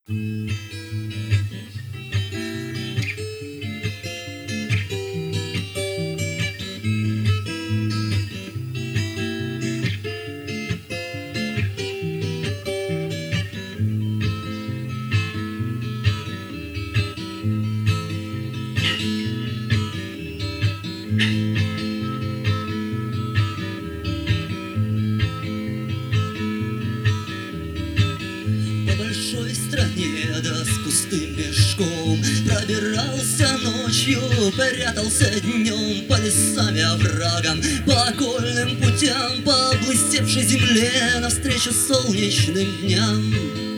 По большой стране, да с пустым мешком, пробирался ночью, прятался днем по лесам и оврагам, по окольным путям, по блестевшей земле, навстречу солнечным дням.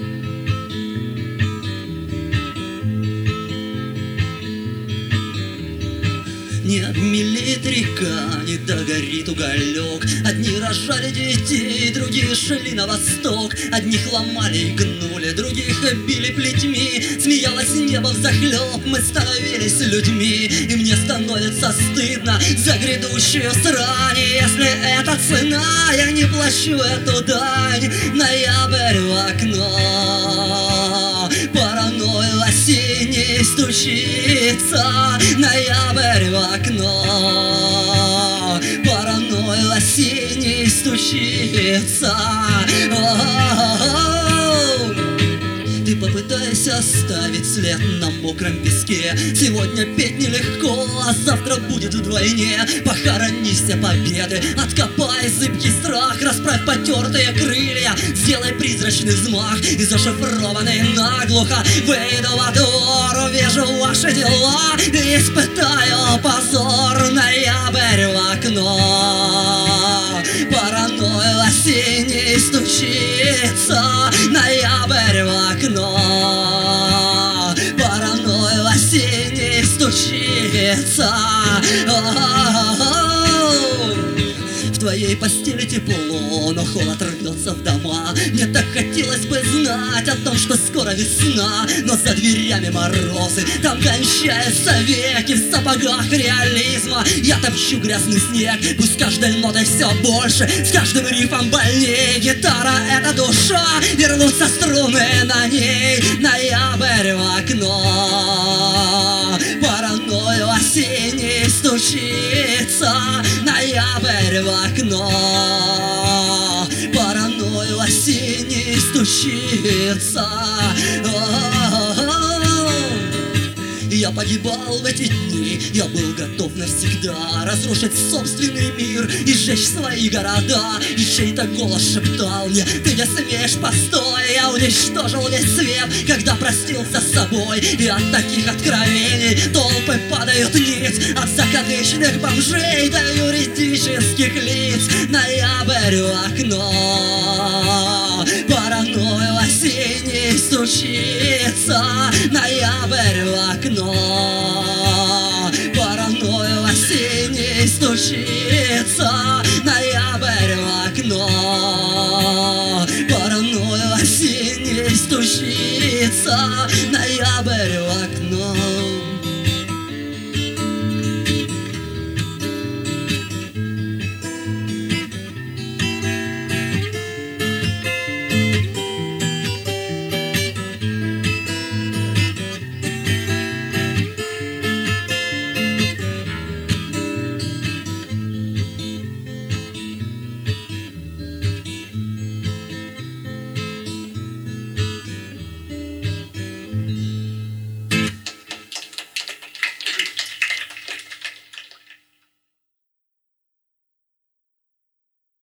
Не обмелеет река, не догорит уголек. Одни рожали детей, другие шли на восток. Одних ломали и гнули, других били плетьми. Смеялось небо взахлеб, мы становились людьми. И мне становится стыдно за грядущую срань. Если это цена, я не плачу эту дань. Ноябрь в окно, паранойя осенний стучится. Ноябрь в окно, паранойя осенний стучится. Ты попытайся оставить след на мокром песке. Сегодня петь нелегко, а завтра будет вдвойне. Похорони все победы, откопай зыбкий страх. Расправь потертые крылья, сделай призрачный взмах. И зашифрованный наглухо выйду во двор. Увижу ваши дела и испытаю позор. Ноябрь в окно, паранойя осенний стучится. Ноябрь в окно, паранойя осенний стучится. В твоей постели тепло, но холод рвется в дома. Мне так хотелось бы знать о том, что скоро весна, но за дверями морозы, там кончаются веки. В сапогах реализма я топчу грязный снег. Пусть с каждой нотой все больше, с каждым рифом больнее. Гитара — это душа, вернутся струны на ней. Ноябрь в окно, паранойя осенний стучится. Ноябрь в окно, паранойя осенний стучится. Я погибал в эти дни, я был готов навсегда разрушить собственный мир и сжечь свои города. И чей-то голос шептал мне: ты не смеешь, постой. Я уничтожил весь свет, когда простился с собой. И от таких откровений толпы падают ниц, от закадычных бомжей до юридических лиц. Ноябрь в окно, паранойя осенний стучится. Ноябрь в окно, паранойя осенний стучится. Ноябрь в окно, паранойя осенний стучится. Ноябрь в окно.